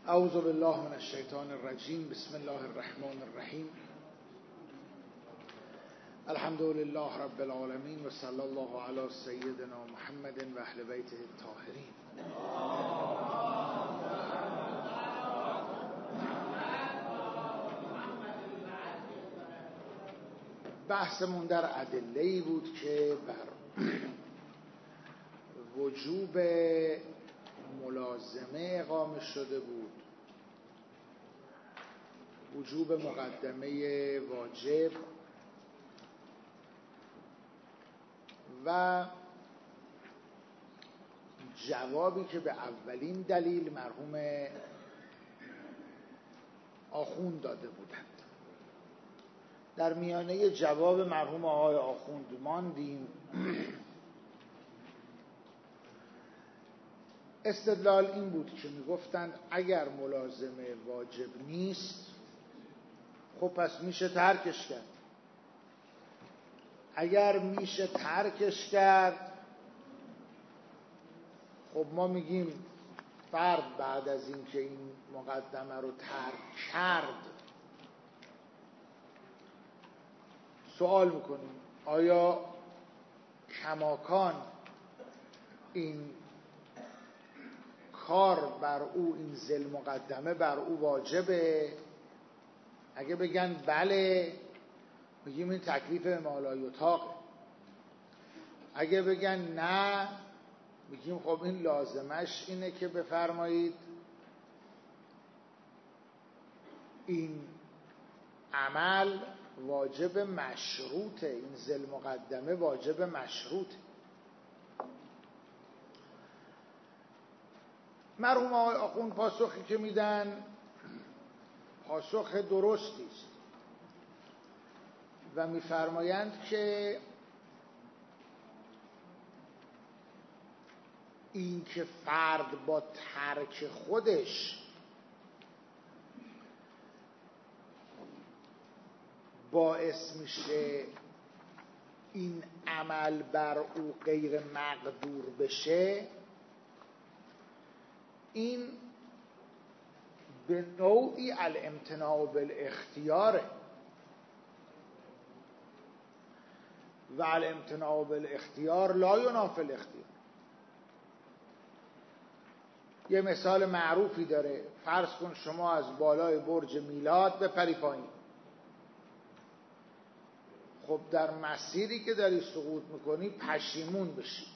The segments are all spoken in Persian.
اعوذ بالله من الشیطان الرجیم. بسم الله الرحمن الرحیم. الحمد لله رب العالمین و صلی الله علی سیدنا محمد و اهل بیته الطاهرین. بحثمون در ادله‌ای بود که بر وجوب ملازمه اقامه شده بود، وجوب مقدمه واجب و جوابی که به اولین دلیل مرحوم آخوند داده بودند. در میانه جواب مرحوم آقای آخوند ماندیم. استدلال این بود که میگفتند اگر ملازمه واجب نیست خب پس میشه ترکش کرد. اگر میشه ترکش کرد خب ما میگیم فرد بعد از این که این مقدمه رو ترک کرد سوال میکنیم آیا کماکان این کار بر او، این ذل مقدمه بر او واجبه؟ اگه بگن بله میگیم این تکلیف ما لا یطاق. اگه بگن نه میگیم خب این لازمش اینه که بفرمایید این عمل واجب مشروطه، این ذل مقدمه واجب مشروطه. مرحوم آقای آخوند پاسخی که میدن پاسخ درستی است و میفرمایند که این که فرد با ترک خودش باعث میشه این عمل بر او غیر مقدور بشه، این به نوعی الامتناع بالاختیاره و الامتناع بالاختیار لا ینافی الاختیار. یه مثال معروفی داره، فرض کن شما از بالای برج میلاد بپری پایین. خب در مسیری که داری سقوط میکنی پشیمون بشی.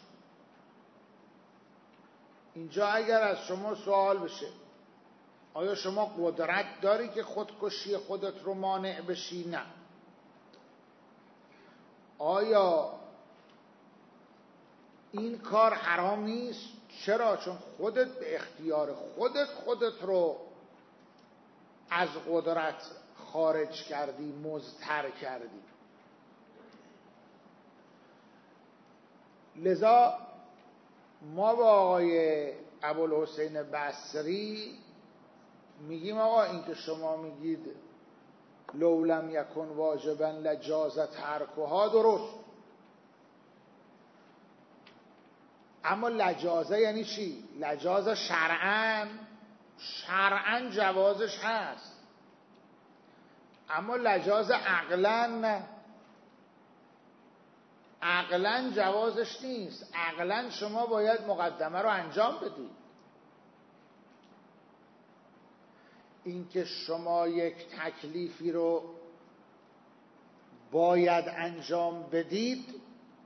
اینجا اگر از شما سوال بشه آیا شما قدرت داری که خودکشی خودت رو مانع بشی؟ نه. آیا این کار حرام نیست؟ چرا؟ چون خودت به اختیار خودت رو از قدرت خارج کردی، مضطر کردی. لذا ما با آقای ابوالحسین بصری میگیم آقا این که شما میگید لو لم یکن واجبا لجاز ترکها درست، اما لجازه یعنی چی؟ لجازه شرعاً جوازش هست، اما لجازه عقلاً نه. عقلاً جوازش نیست. عقلاً شما باید مقدمه رو انجام بدید. این که شما یک تکلیفی رو باید انجام بدید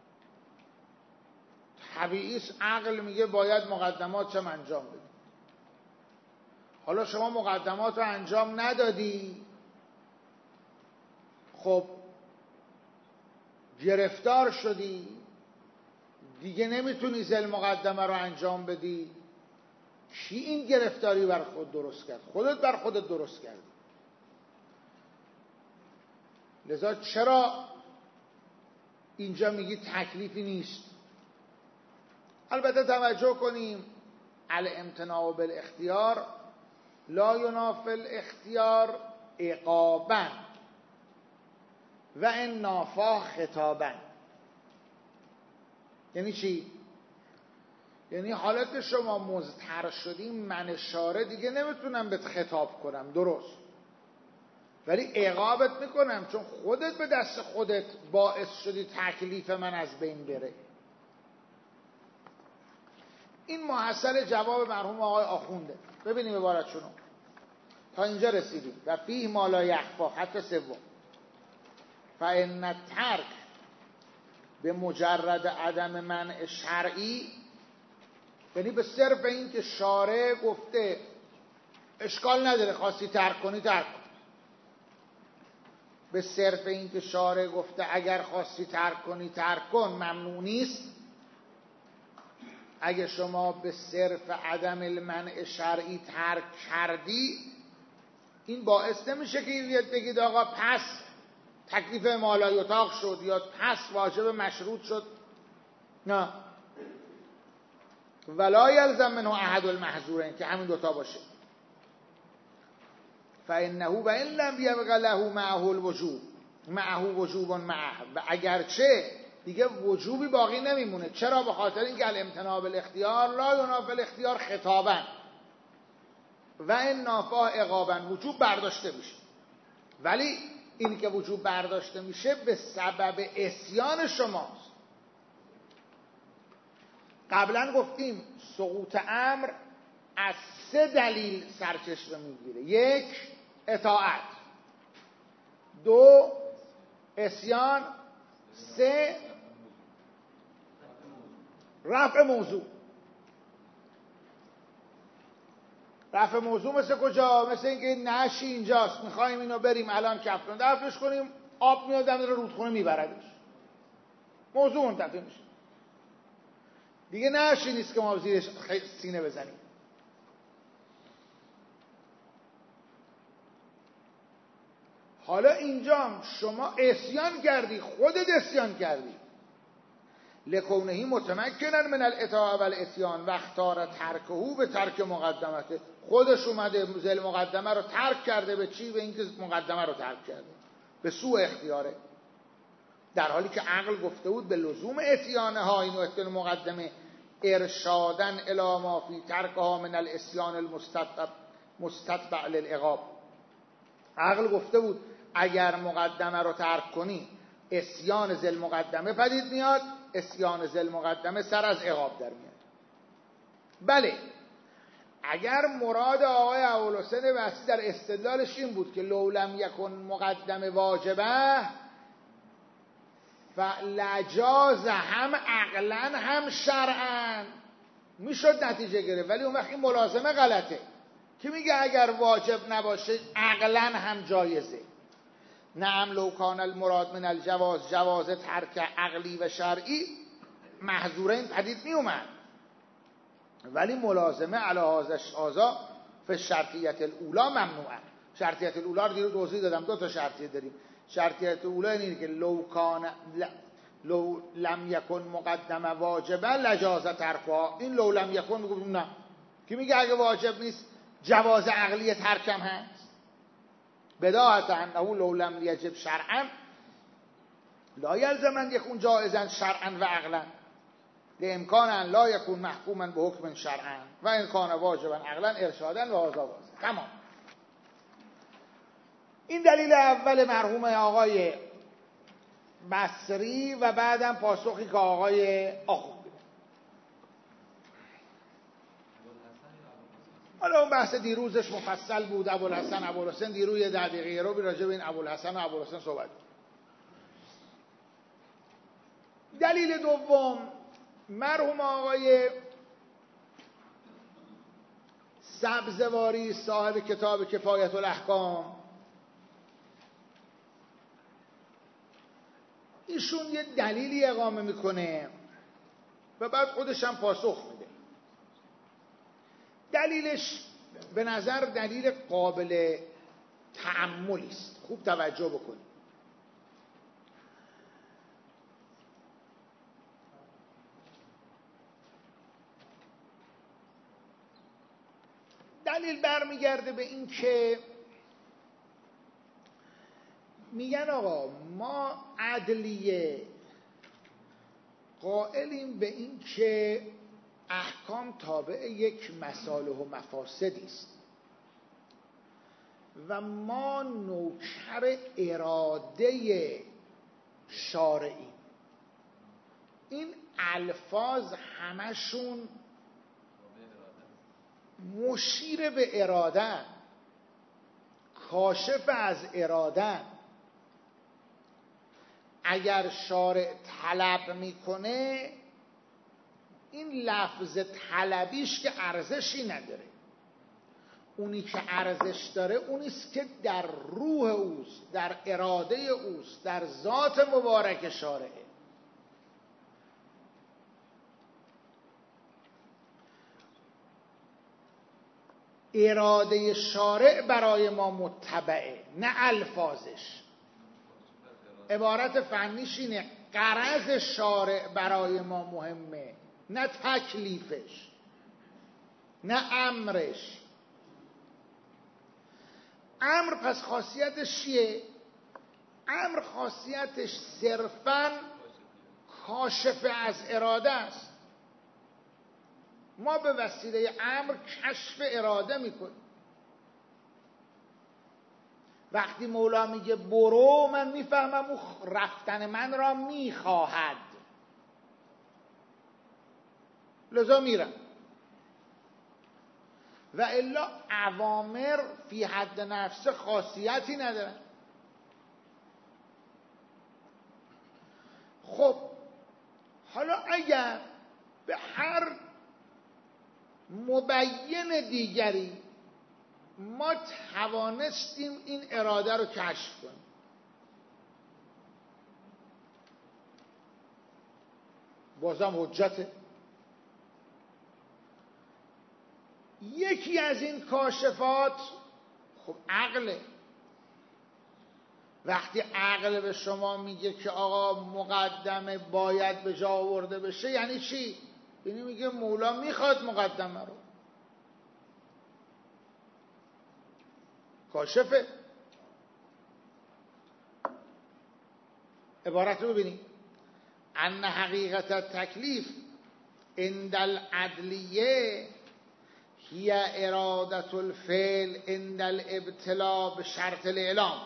طبیعی است. عقل میگه باید مقدمات هم انجام بدید. حالا شما مقدمات رو انجام ندادی، خب گرفتار شدی دیگه، نمیتونی ذل مقدمه رو انجام بدی. کی این گرفتاری بر خود درست کرد؟ خودت بر خودت درست کردی. لذا چرا اینجا میگی تکلیفی نیست؟ البته توجه کنیم الامتناع بالاختیار لا ینافی الاختیار عقابا و ان نافا خطابا. یعنی چی؟ یعنی حالت شما مضطر شدیم، من شارع دیگه نمیتونم بهت خطاب کنم، درست، ولی عقابت میکنم چون خودت به دست خودت باعث شدی تکلیف من از بین بره. این محصل جواب مرحوم آقای آخونده. ببینیم عبارتشونو تا اینجا رسیدیم. و فیه ما لا یخفا، حتی سوم، فإن الترک به مجرد عدم منع شرعی، یعنی به صرف این که شارع گفته اشکال نداره خواستی ترک کنی ترک کن، به صرف این که شارع گفته اگر خواستی ترک کنی ترک کن، ممنوع نیست. اگه شما به صرف عدم المنع شرعی ترک کردی، این باعث نمیشه که بیاد بگید آقا پس تکلیف ما لا یطاق شد یا پس واجب مشروط شد. نه، ولا یلزم منه احد المحظورین، که همین دوتا باشه. فانه و ان لم یبق له معه الوجوب، معه وجوب معه، و اگرچه دیگه وجوبی باقی نمیمونه. چرا؟ به خاطر اینکه الامتناع بالاختیار لا ینافی الاختیار خطابا و ان نافا عقابا، وجوب برداشته میشه. ولی این که وجوب برداشته میشه به سبب عصیان شماست. قبلا گفتیم سقوط امر از 3 دلیل سرچشمه میگیره: 1 اطاعت، 2 عصیان، 3 رفع موضوع. رفع موضوع مثل کجا؟ مثل اینکه نشی اینجاست، میخوایم اینو بریم الان کفتون دفنش کنیم، آب میاد دم رو رودخونه میبردش، موضوع منتفی میشه. دیگه نشی نیست که ما زیرش سینه بزنیم. حالا اینجا شما عصیان کردی، خودت عصیان کردی، لکونهی متمکنن من الاطاعه و العصیان و اختار ترکهو به ترک مقدمته. خودش اومده ذل مقدمه رو ترک کرده. به چی؟ به اینکه مقدمه رو ترک کرده، به سوء اختیاره، در حالی که عقل گفته بود به لزوم عصیانه ها این وقت مقدمه ارشادن الی ما فی ترکها من العصیان المستتبع للعقاب. عقل گفته بود اگر مقدمه رو ترک کنی عصیان ذل مقدمه پدید میاد، عصیان ذل مقدمه سر از عقاب در میاد. بله، اگر مراد آقای ابوالحسن بصری در استدلالش این بود که لو لم یکن مقدمه واجبه فلجاز هم عقلا هم شرعا، میشد نتیجه گرفت، ولی اون وقت این ملازمه غلطه. که میگه اگر واجب نباشه عقلا هم جایزه. نعم لو کان المراد من الجواز جواز ترک عقلی و شرعی، محظورین پدید می اومد، ولی ملازمه علی هذا فی شرطیت الاولی ممنوعه. شرطیت الاولی رو دیروز توضیح دادم، 2 تا شرطیه داریم. شرطیت اولی اینه که لو لم یکن مقدمه واجبه لجاز ترکها. این لو لم یکن میگه نه، کی میگه اگه واجب نیست جواز عقلی ترکم هست. بداعت انه لو لم یجب شرعا لا یلزم ان یکون جائزا شرعا و عقلا، لامکان ان لا یکون محکوما به حکم شرعا و ان کان واجبا عقلا ارشادا و هذا واضح. تمام. این دلیل اول مرحوم آقای بصری و بعدم پاسخی که آقای آخوندی. حالا اون بحث دیروزش مفصل بود. ابوالحسن دیروز 10 دقیقه رو راجع به این ابوالحسن و ابوالحسن صحبت. دلیل دوم، مرحوم آقای سبزواری صاحب کتاب کفایت الاحکام، ایشون یه دلیلی اقامه میکنه و بعد خودش هم پاسخ میده. دلیلش به نظر دلیل قابل تأملی است، خوب توجه بکنید. دلیل برمیگرده به این که میگن آقا ما عدلیه قائلیم به این که احکام تابع یک مصالح و مفاسدی است و ما نوکر اراده شارعی. این الفاظ همشون مشیر به اراده، کاشف از اراده. اگر شارع طلب میکنه، این لفظ طلبیش که ارزشی نداره. اونی که ارزش داره اونیست که در روح اوست، در اراده اوست، در ذات مبارک شارعه. اراده شارع برای ما متبعه، نه الفاظش. عبارت فنیش اینه، غرض شارع برای ما مهمه، نه تکلیفش، نه امرش. امر پس خاصیتش چیه؟ امر خاصیتش صرفاً کاشف از اراده است. ما به وسیله امر کشف اراده میکنیم. وقتی مولا میگه برو، من میفهمم او رفتن من را میخواهد، لذا میرم. و الا اوامر فی حد نفس خاصیتی ندارن. خب حالا اگر به هر مبین دیگری ما توانستیم این اراده رو کشف کنیم، بازم حجته. یکی از این کاشفات خب عقله. وقتی عقل به شما میگه که آقا مقدمه باید به جا آورده بشه، یعنی چی؟ یعنی میگه مولا میخواد مقدمه رو. کاشفه. عبارت رو ببینید، ان حقیقت تکلیف عند العدلیه هی ارادت الفعل عند الابتلا به شرط الاعلام.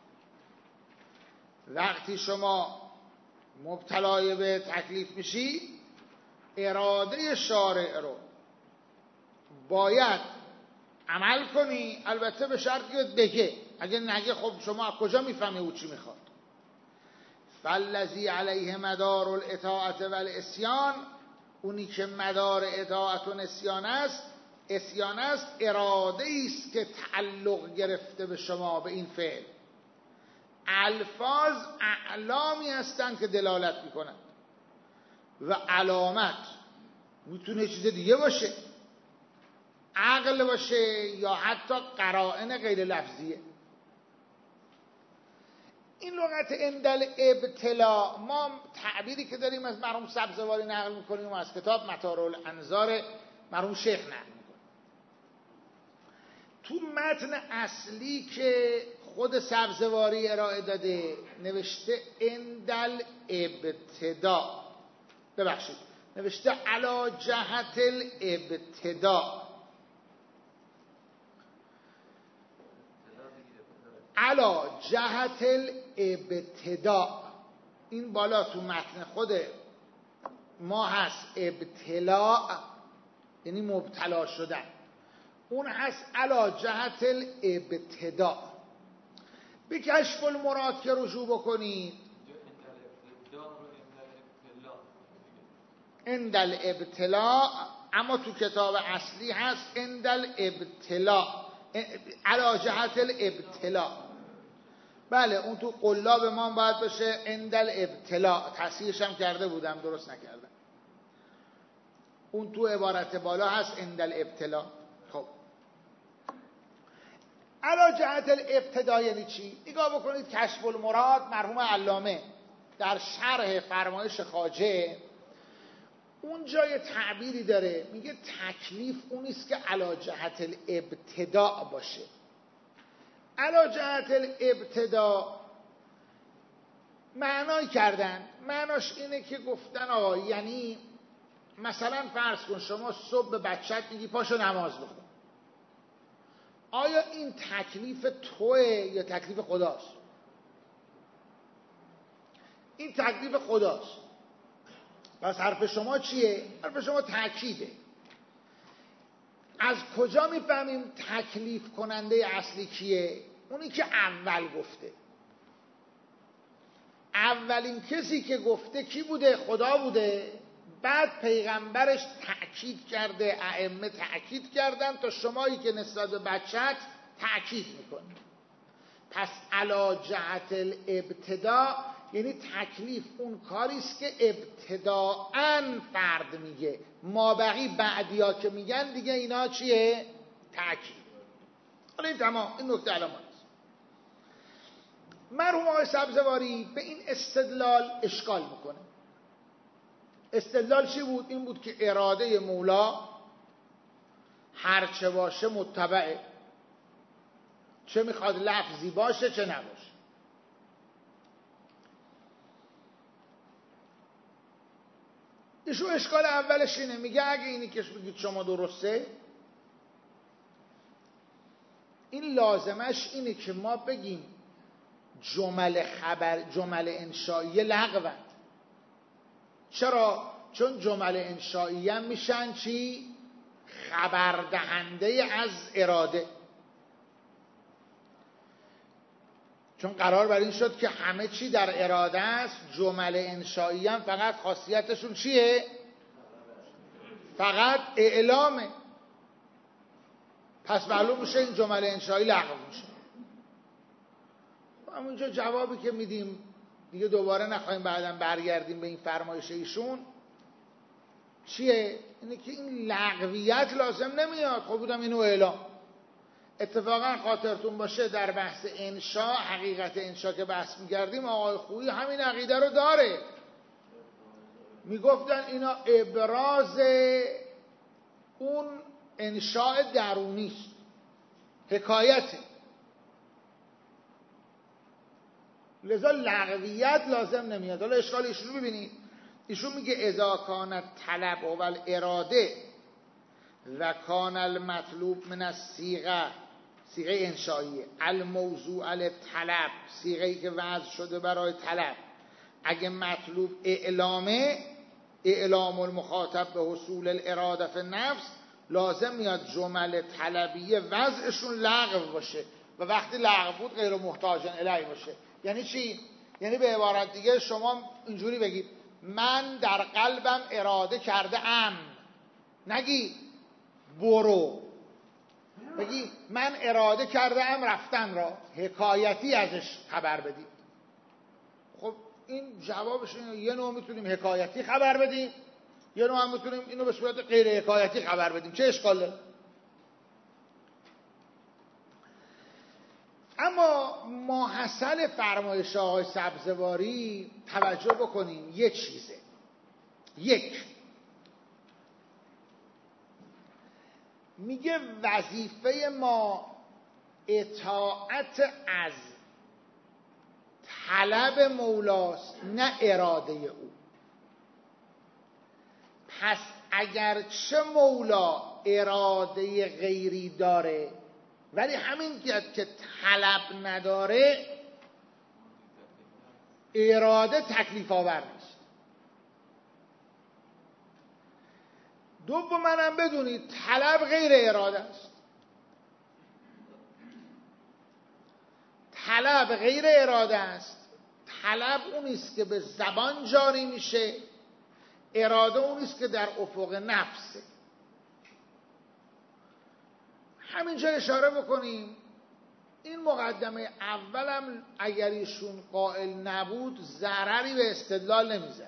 وقتی شما مبتلای به تکلیف میشی، اراده شارع رو باید عمل کنی، البته به شرطی که بگه. اگه نگه خب شما از کجا میفهمی او چی میخواد؟ فالذی علیه مدار الاطاعت و الاسیان، اونی که مدار اطاعت و اسیان است اراده است که تعلق گرفته به شما، به این فعل. الفاظ اعلامی هستند که دلالت میکنند و علامت میتونه چیز دیگه باشه، عقل باشه یا حتی قرائن غیر لفظیه. این لغت اندل ابتلا، ما تعبیری که داریم از مرحوم سبزواری نقل میکنیم و از کتاب مطار الانظار مرحوم شیخ نقل میکنیم. تو متن اصلی که خود سبزواری ارائه داده نوشته اندل ابتدا، ببخشید نوشته علا جهت الابتدا، علا جهت الابتدا. این بالا تو متن خود ما هست ابتلاء، یعنی مبتلا شدن. اون هست علا جهت الابتدا. به کشف المراد که رجوع بکنید، اندل ابتلاء، اما تو کتاب اصلی هست اندل ابتلاء، علا جهت الابتلاء. بله اون تو قلاب ما باید باشه اندل ابتلاء، تصحیحش هم کرده بودم درست نکردم. اون تو عبارت بالا هست اندل ابتلاء. خب علا جهت الابتدا یعنی چی؟ نگاه بکنید کشف المراد مرحوم علامه در شرح فرمایش خواجه اون جای تعبیری داره، میگه تکلیف اونیست که علا جهت الابتدا باشه. علا جهت الابتدا معنای کردن، معناش اینه که گفتن آقا یعنی مثلا فرض کن شما صبح به بچت میگی پاشو نماز بخون. آیا این تکلیف توئه یا تکلیف خداست؟ این تکلیف خداست. پس حرف شما چیه؟ حرف شما تأکیده. از کجا میفهمیم تکلیف کننده اصلی کیه؟ اونی که اول گفته. اولین کسی که گفته کی بوده؟ خدا بوده. بعد پیغمبرش تأکید کرده، ائمه تأکید کردن، تا شمایی که نسبت به بچت تأکید میکنی. پس علی جهت الابتدا یعنی تکلیف اون کاریست که ابتداءً فرد میگه، مابقی بعدیا که میگن دیگه اینا چیه؟ تأکید. حالا این تمام، این نکته علامات. مرحوم آقای سبزواری به این استدلال اشکال میکنه. استدلال چی بود؟ این بود که اراده مولا هرچه باشه متبعه، چه میخواد لفظی باشه چه نباشه. ایشون اشکال اولش اینه، میگه اگه اینی که بگید شما درسته، این لازمش اینه که ما بگیم جمل انشایی لغوند. چرا؟ چون جمل انشایی هم میشن چی؟ خبردهنده از اراده. چون قرار بر این شد که همه چی در اراده است، جمل انشایی هم فقط خاصیتشون چیه؟ فقط اعلامه. پس معلوم میشه این جمل انشایی لغو میشه. همونجا جوابی که میدیم دیگه دوباره نخواهیم بعداً برگردیم به این فرمایش ایشون چیه؟ اینه که این لغویت لازم نمیاد. خب بودم اینو اعلام. اتفاقا خاطرتون باشه در بحث انشا، حقیقت انشا که بحث میگردیم، آقای خویی همین عقیده رو داره. میگفتن اینا ابراز اون انشاء درونی است، حکایته. لذا لغویت لازم نمیاد. حالا اشکال ایشون رو ببینید. ایشون میگه اذا کانت طلب و الاراده و کان المطلوب من الصیغه، صیغه انشائیه، الموضوع للطلب، صیغه‌ای که وضع شده برای طلب، اگه مطلوب اعلامه، اعلام المخاطب به حصول الاراده فی النفس، لازم میاد جمل طلبیه وضعشون لغو باشه و وقتی لغو بود غیر محتاج الیه باشه. یعنی چی؟ یعنی به عبارت دیگه شما اینجوری بگید من در قلبم اراده کرده ام، نگی برو، بگی من اراده کرده ام رفتن را، حکایتی ازش خبر بدید. خب این جوابش اینه، یه نوع میتونیم حکایتی خبر بدیم، یه نوع هم میتونیم اینو به صورت غیر حکایتی خبر بدیم. چه اشکال داره؟ اما ماحصل فرمایش آقای سبزواری توجه بکنیم یه چیزه. یک، میگه وظیفه ما اطاعت از طلب مولاست نه اراده او. پس اگرچه مولا اراده غیری داره ولی همین که طلب نداره اراده تکلیف آور نیست. دوم هم بدونید طلب غیر اراده است. طلب غیر اراده است. طلب اونیست که به زبان جاری میشه، اراده اونیست که در افق نفسه. همینجا اشاره بکنیم این مقدمه اولم اگر ایشون قائل نبود ضرری به استدلال نمیزد.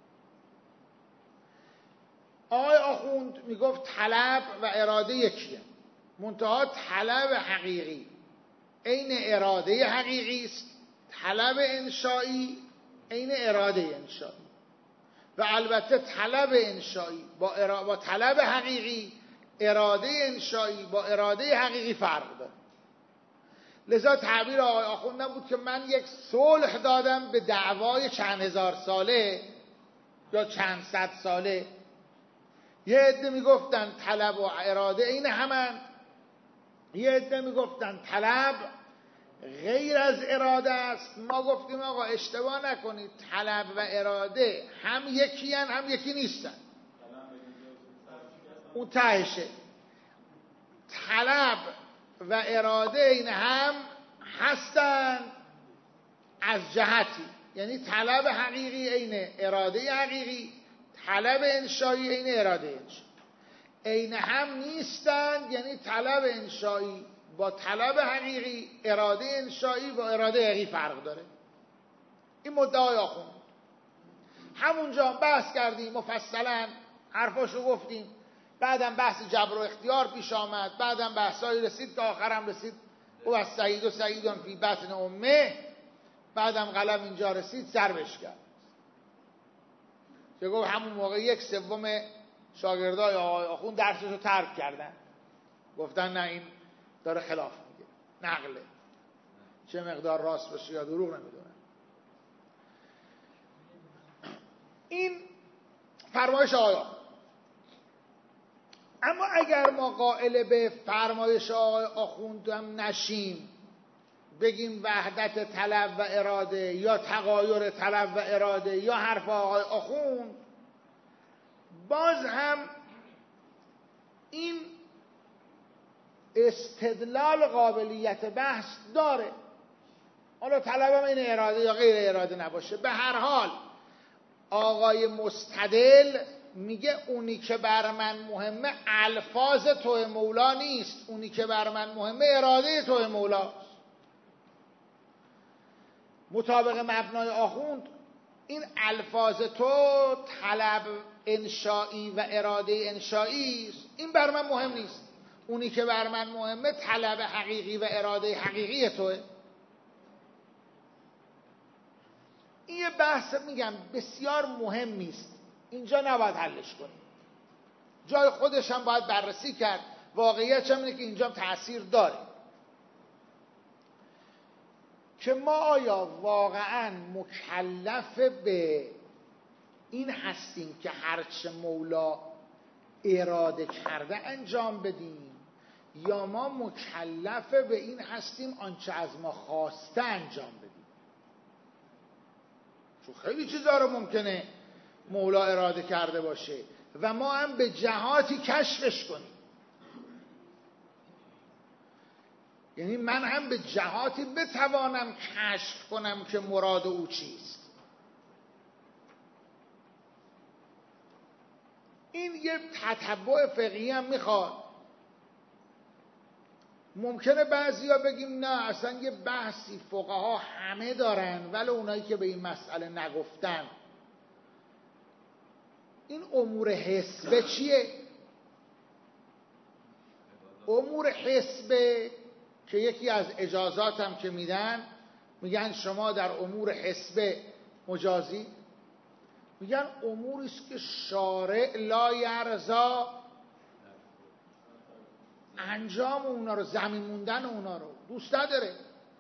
آقای آخوند میگفت طلب و اراده یکیه، منتها طلب حقیقی عین اراده حقیقی است، طلب انشایی عین اراده انشایی، و البته طلب انشایی با طلب حقیقی، اراده انشایی با اراده حقیقی فرق داره. لذا تعبیر آقای آخوند نبود که من یک صلح دادم به دعوای چند هزار ساله یا چند صد ساله، یه عده میگفتن طلب و اراده این همن، یه عده میگفتن طلب غیر از اراده است. ما گفتیم آقا اشتباه نکنید، طلب و اراده هم یکی هن هم یکی نیستن. اون تهشه. طلب و اراده این هم هستن از جهتی، یعنی طلب حقیقی عین اراده حقیقی، طلب انشایی عین اراده انشایی. عین هم نیستن، یعنی طلب انشایی با طلب حقیقی، اراده انشایی با اراده حقیقی فرق داره. این مدعای آخوند. همونجا بحث کردیم مفصلا، حرفاشو گفتیم، بعدم بحث جبر و اختیار پیش آمد، بعدم بحثایی رسید که آخرم رسید او از سعید و سعیدان فی بطن امه، بعدم قلم اینجا رسید سربش کرد که گفت همون موقع 1/3 شاگردای آقای آخوند درسشو ترک کردن، گفتن نه این داره خلاف میگه، نقله، چه مقدار راست باشه یا دروغ نمیدونن. این فرمایش آقای آخوند. اما اگر ما قائل به فرمایش آقای آخوند هم نشیم، بگیم وحدت طلب و اراده یا تغایر طلب و اراده یا حرف آقای آخوند، باز هم این استدلال قابلیت بحث داره. حالا طلب هم این اراده یا غیر اراده نباشه، به هر حال آقای مستدل میگه اونی که بر من مهمه الفاظ توی مولا نیست، اونی که بر من مهمه اراده توی مولاست. مطابق مبنای آخوند این الفاظ تو طلب انشایی و اراده انشایی است، این بر من مهم نیست. اونی که بر من مهمه طلب حقیقی و اراده حقیقی توه. این یه بحث میگم بسیار مهمی است، اینجا نباید حلش کنیم، جای خودش هم باید بررسی کرد. واقعیت هم اینه که اینجا تأثیر داره که ما آیا واقعا مکلف به این هستیم که هرچه مولا اراده کرده انجام بدیم، یا ما مکلف به این هستیم آنچه از ما خواسته انجام بدیم؟ چون خیلی چیزا رو ممکنه مولا اراده کرده باشه و ما هم به جهاتی کشفش کنیم، یعنی من هم به جهاتی بتوانم کشف کنم که مراد او چیست. این یه تتبع فقهی هم میخواد. ممکنه بعضیا بگیم نه اصلا یه بحثی فقها همه دارن ولی اونایی که به این مسئله نگفتن. این امور حسبه چیه؟ امور حسبه که یکی از اجازات هم که میگن شما در امور حسبه مجازی، میگن اموری است که شارع لا یرضا انجام اونا رو، زمین موندن اونا رو دوست نداره.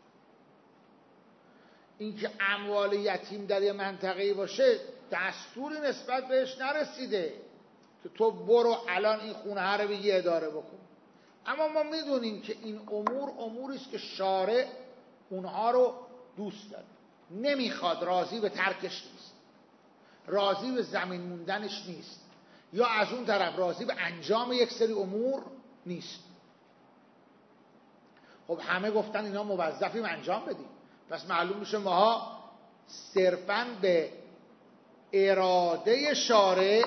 اینکه اموال یتیم در یه منطقه‌ای باشه دستوری نسبت بهش نرسیده که تو برو الان این خونه رو بگی اداره بکن. اما ما میدونیم که این اموری است که شارع اونها رو دوست داره، نمیخواد، راضی به ترکش نیست، راضی به زمین موندنش نیست، یا از اون طرف راضی به انجام یک سری امور نیست. خب همه گفتن اینا موظفیم انجام بدیم، پس معلوم میشه ماها صرفاً به اراده شارع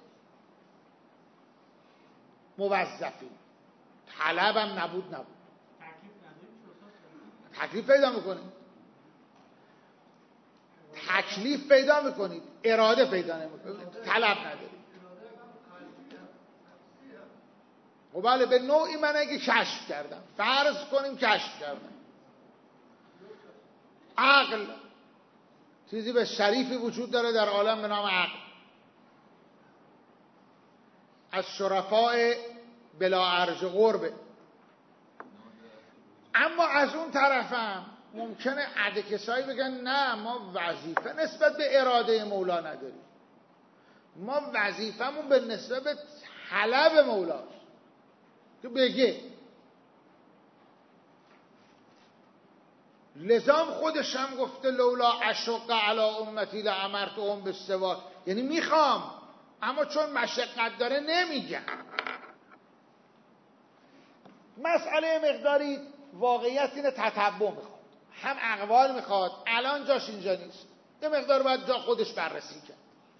موظفیم. طلبم نبود تکلیف پیدا میکنید، تکلیف پیدا میکنید، اراده پیدا نمیکنید، طلب ندارید. و بله به نوعی من اگه کشف کردم، فرض کنیم کشف کردم، عقل چیزی به شریفی وجود داره در عالم به نام عقل، از شرفاء بلا ارج قربه. اما از اون طرفم ممکنه عده کسایی بگن نه ما وظیفه نسبت به اراده مولا نداریم، ما وظیفمون به نسبت طلب مولاست که بگه. لزام خودش هم گفته لولا اشق علی امتی لامرتهم بالسواک، یعنی میخوام اما چون مشقت داره نمیگم. مسئله مقداری واقعیت اینه تتبع میخواد، هم اقوال میخواد، الان جاش اینجا نیست، یه مقدار باید جا خودش بررسی کرد.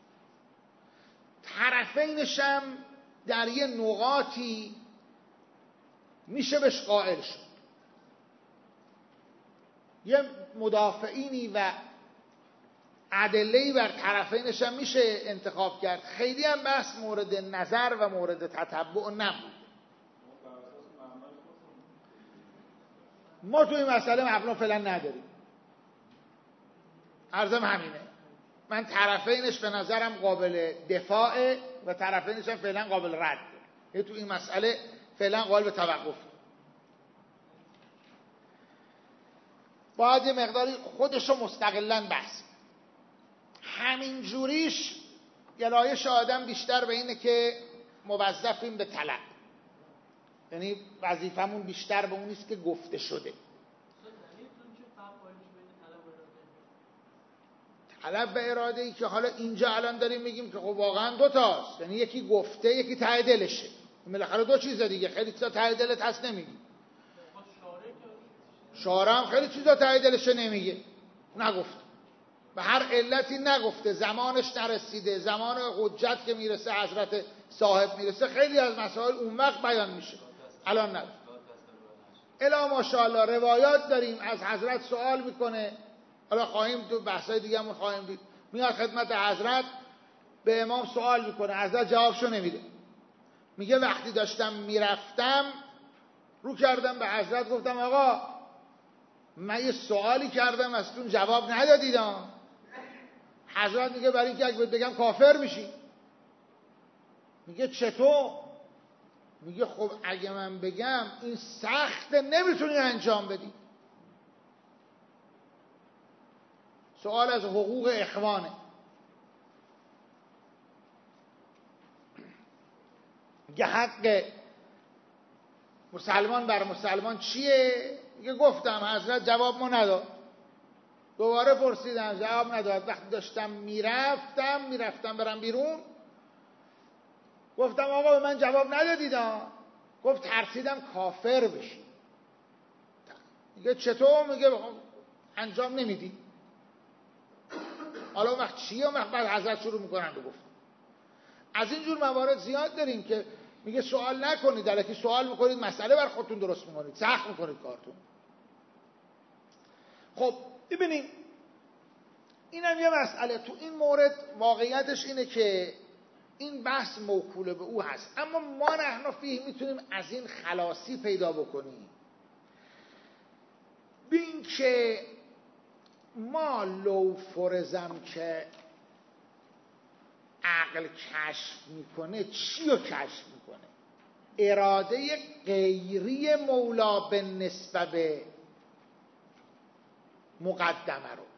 طرفینش هم در یه نقاطی میشه بهش قائل شد، یه مدافعینی و ادله‌ای بر طرفینش هم میشه انتخاب کرد. خیلی هم بحث مورد نظر و مورد تتبع نبود. ما توی این مسئله مبنا فعلا نداریم، عرضم همینه. من طرفینش به نظرم قابل دفاعه و طرفینش هم فعلا قابل رد، یعنی تو این مسئله فعلا قابل به توقف. باید یه مقداری خودشو مستقلاً بحث. همین جوریش گرایش آدم بیشتر به اینه که موظفیم به طلب، یعنی وظیفمون بیشتر به اون نیست که گفته شده. طلب و اراده ای که حالا اینجا الان داریم میگیم که خب واقعا دو تاست، یعنی یکی گفته یکی ته دلشه، بالاخره دو چیزه دیگه. خیلی چیزا ته دلت هست نمیگی، شارع هم خیلی چیزا ته دلشه نمیگه، نگفته، به هر علتی نگفته، زمانش نرسیده، زمان حجت که میرسه، حضرت صاحب میرسه، خیلی از مسائل اون وقت بیان میشه، الان نگفته. الا ماشاءالله روایات داریم از حضرت سوال میکنه، حالا خواهیم تو بحثای دیگه هم خواهیم دید، میاد خدمت حضرت به امام سوال میکنه، حضرت جوابشو نمیده، میگه وقتی داشتم میرفتم رو کردم به حضرت گفتم آقا من یه سوالی کردم از تون جواب ندادید. حضرت میگه برای اینکه اگه بگم کافر میشی. میگه چطور؟ میگه خب اگه من بگم این سخته نمیتونی انجام بدی. سوال از حقوق اخوانه. میگه حق مسلمان بر مسلمان چیه؟ میگه گفتم، حضرت جواب ما نداد. دوباره پرسیدم جواب نداد. وقتی داشتم میرفتم برم بیرون گفتم آقا به من جواب ندادیدم. گفت ترسیدم کافر بشی. میگه چطور؟ میگه انجام نمیدی. حالا اون وقت چیه؟ اون وقت بعد حضرت شروع میکنن به گفتن. از این جور موارد زیاد داریم که میگه سوال نکنید، الکی سوال میکنید مسئله بر خودتون درست میکنید، سخت میکنید کارتون. خب ببینیم اینم یه مسئله. تو این مورد واقعیتش اینه که این بحث موکول به او هست، اما ما نحن فیه میتونیم از این خلاصی پیدا بکنیم، بین که ما لو فرضم که عقل کشف میکنه، چی رو کشف میکنه؟ اراده غیری مولا به نسبت به مقدمه رو.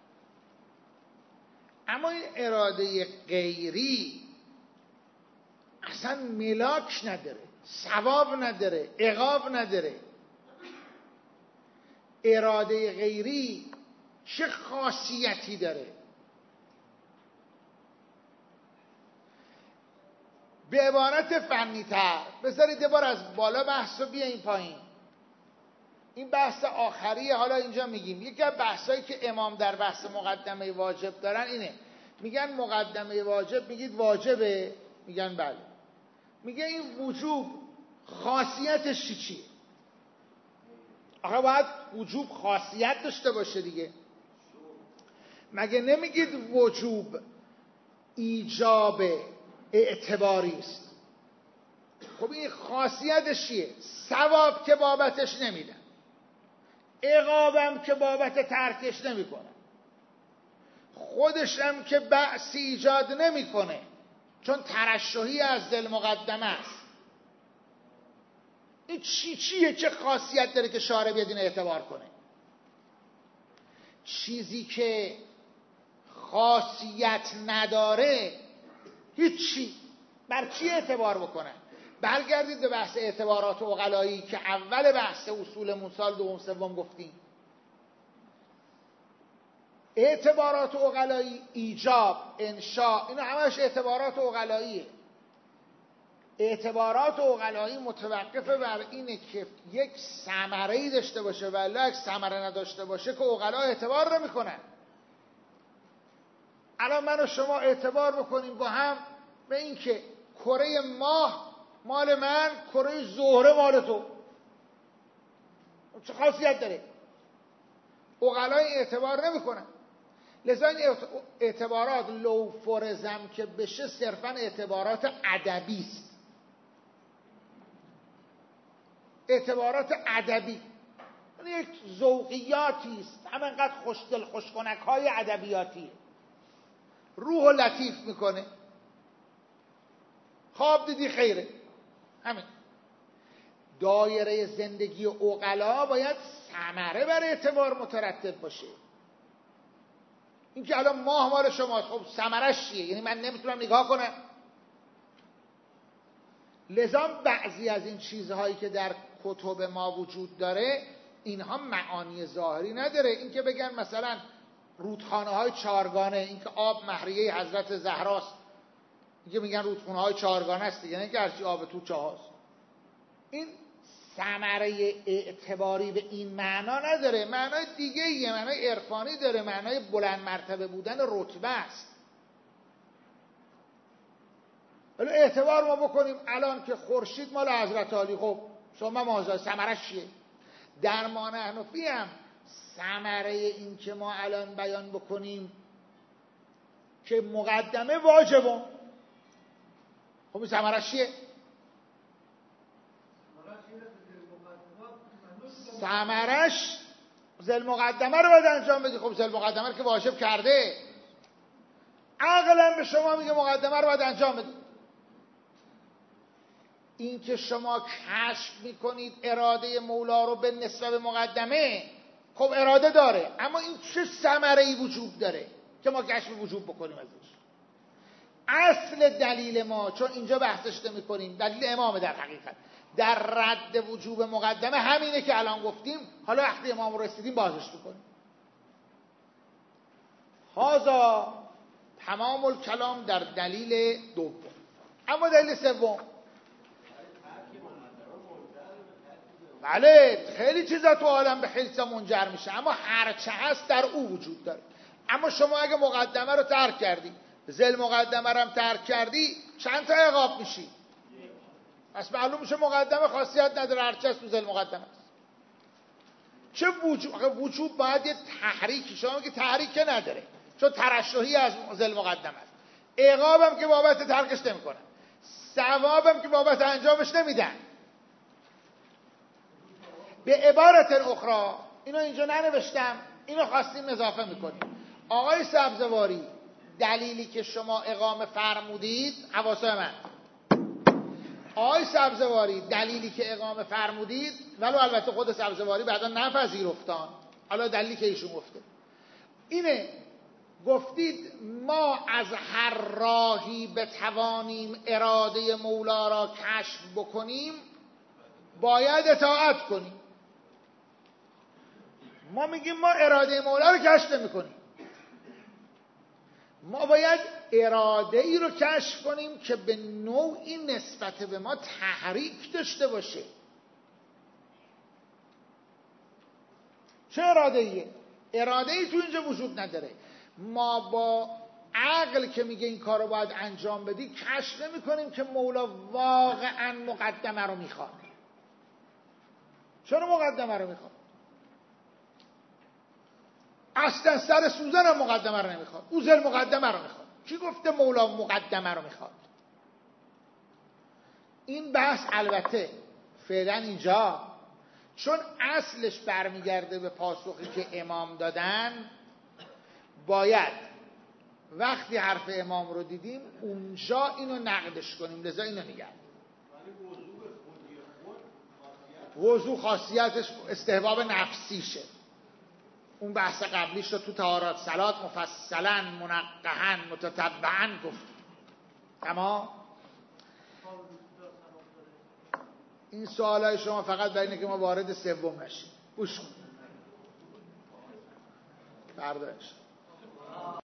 اما این اراده غیری اصلا ملاک نداره، ثواب نداره، عقاب نداره. اراده غیری چه خاصیتی داره؟ به عبارت فنی تر بذارید یه بار از بالا بحث رو بیاییم پایین. این بحث آخریه. حالا اینجا میگیم یکی از بحثایی که امام در بحث مقدمه واجب دارن اینه، میگن مقدمه واجب، میگید واجبه؟ میگن بله. میگه این وجوب خاصیتش چیه؟ آخه باید وجوب خاصیت داشته باشه دیگه. مگه نمیگید وجوب ایجاب اعتباری است؟ خب این خاصیتش چیه؟ ثواب که بابتش نمیدن، عقابم که بابت ترکش نمیکنن، خودشم که بأسی ایجاد نمیکنه چون ترشحی از دل مقدمه است. این چیه؟ چه خاصیت داره که شارع بیاد این اعتبار کنه؟ چیزی که خاصیت نداره هیچی، بر چی اعتبار بکنن؟ برگردید به بحث اعتبارات عقلایی که اول بحث اصولمون سال دوم سوم گفتیم. اعتبارات عقلایی، ایجاب، انشاء، اینا همش اعتبارات عقلاییه. اعتبارات عقلایی متوقفه بر اینه که یک ثمره‌ای داشته باشه، ولی اگه ثمره نداشته باشه که عقلا اعتبار نمی‌کنن. الان من و شما اعتبار بکنیم با هم به این که کره ماه مال من، کره زهره مال تو، چه خاصیت داره؟ عقلا اعتبار نمی‌کنن. لذا این اعتبارات لو فرضم که بشه صرفاً اعتبارات ادبی است. اعتبارات ادبی یعنی یک ذوقیاتی است، همینقدر خوشدل خوشکنک های ادبیاتی، روح و لطیف میکنه، خواب دیدی خیره، همین. دایره زندگی عقلا باید ثمره بر اعتبار مترتب باشه. این که الان ماه مال شماست، خب ثمرش چیه؟ یعنی من نمیتونم نگاه کنم؟ لذا بعضی از این چیزهایی که در کتب ما وجود داره اینها معانی ظاهری نداره. این که بگن مثلا رودخانه های چارگانه، این که آب مهریه حضرت زهراست، این که میگن رودخانه های چارگانه است، یعنی که هرچی آب تو چاهاست، این ثمره اعتباری به این معنا نداره. معنای دیگه ایه، معنای عرفانی داره، معنای بلند مرتبه بودن رتبه است. ولی اعتبار ما بکنیم الان که خورشید مال حضرت علی، خب شما مازای ثمرش چیه؟ در ما حنفی هم ثمره این که ما الان بیان بکنیم که مقدمه واجبه، خب این ثمرش چیه؟ ثمرش ذل مقدمه رو باید انجام بدی. خب ذل مقدمه رو که واجب کرده، عقلا به شما میگه مقدمه رو باید انجام بدی. این که شما کشف میکنید اراده مولا رو به نسبت مقدمه، خب اراده داره، اما این چه ثمره‌ای وجود داره که ما کشف وجوب بکنیم ازش؟ اصل دلیل ما، چون اینجا بحثش نمی‌کنیم، دلیل امام در حقیقت در رد وجوب مقدمه همینه که الان گفتیم. حالا وقتی امام رو رسیدیم بازش می‌کنیم. هذا تمام الکلام در دلیل دوم. اما دلیل سوم، بله خیلی چیزا تو عالم به خیلی منجر میشه، اما هر چه هست در او وجود داره. اما شما اگه مقدمه رو ترک کردی، ذل مقدمه رو هم ترک کردی، چند تا عقاب میشی؟ پس معلوم میشه مقدمه خاصیت نداره، هر چه هست تو ذل مقدمه است. چه وجوب باید یه تحریکی، شما که تحریک نداره چون ترشحی از ذل مقدمه است. عقابم که بابت ترکش نمیکنن، ثوابم که بابت انجامش نمیدن. به عبارت اخرى، اینو اینجا ننوشتم، اینو خواستیم اضافه میکنیم. آقای سبزواری، دلیلی که شما اقامه فرمودید، حواسای من، آقای سبزواری دلیلی که اقامه فرمودید، ولو البته خود سبزواری بعدا نپذیرفتن، حالا دلیلی که ایشون گفته اینه، گفتید ما از هر راهی بتوانیم اراده مولا را کشف بکنیم باید اطاعت کنیم. ما میگیم ما اراده مولا رو کشف نمی‌کنیم، ما باید اراده ای رو کشف کنیم که به نوعی نسبت به ما تحریک داشته باشه. چه اراده ایه؟ اراده ای تو اینجا وجود نداره. ما با عقل که میگه این کار رو باید انجام بدی کشف نمی کنیم که مولا واقعا مقدمه رو میخواد. چرا مقدمه رو میخواد؟ اصلا سر سوزن هم مقدمه رو نمیخواد، او ذل مقدمه رو میخواد. کی گفته مولا مقدمه رو میخواد؟ این بحث البته فعلا اینجا چون اصلش برمیگرده به پاسخی که امام دادن، باید وقتی حرف امام رو دیدیم اونجا اینو نقدش کنیم. لذا اینو میگم وضو خاصیتش استحباب نفسیشه. اون بحث قبلیش رو تو طهارت صلات مفصلا منقحا متتبعا گفت. تمام. این سوالای شما فقط برای اینه که ما وارد سوم نشیم. گوش کن. فرداش